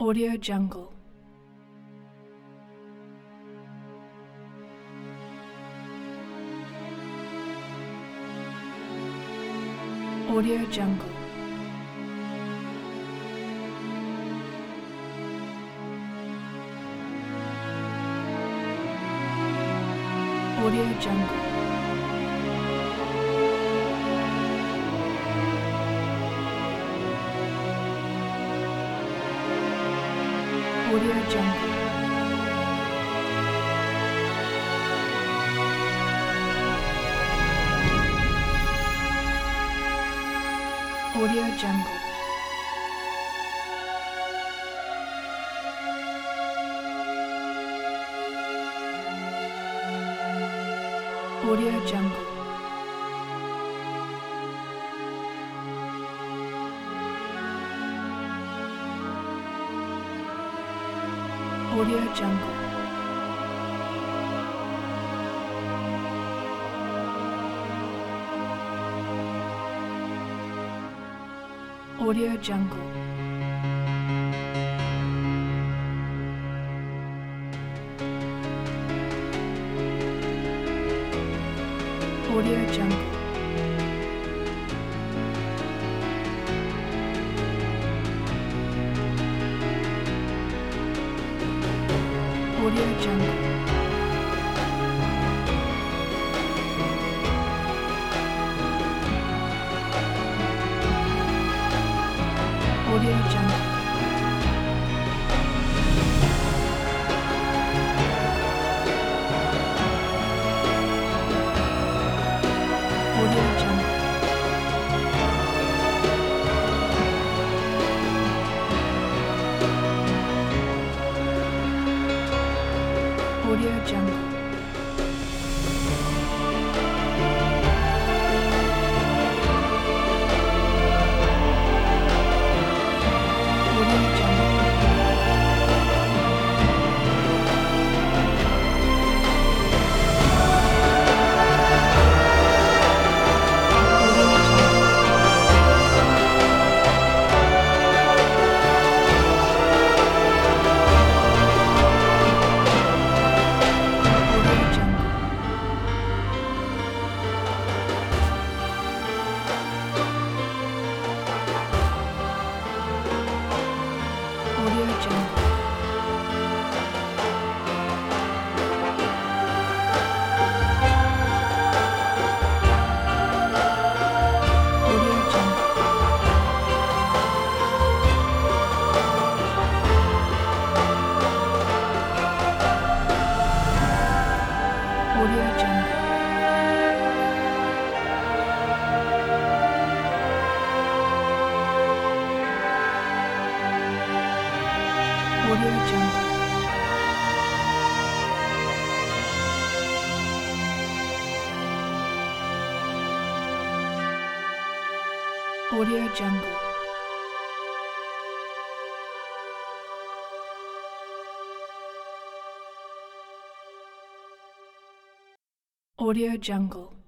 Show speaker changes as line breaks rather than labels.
Audio Jungle. Audio Jungle. Audio Jungle. Audio Jungle. Audio Jungle. Audio Jungle. Audio Jungle. Audio Jungle. Audio Jungle. Audio Jungle. Audio Jungle. Audio Jungle. Audio Jungle. Audio Jungle. Audio Jungle. Audio Jungle. Audio Jungle. Audio Jungle. Audio Jungle.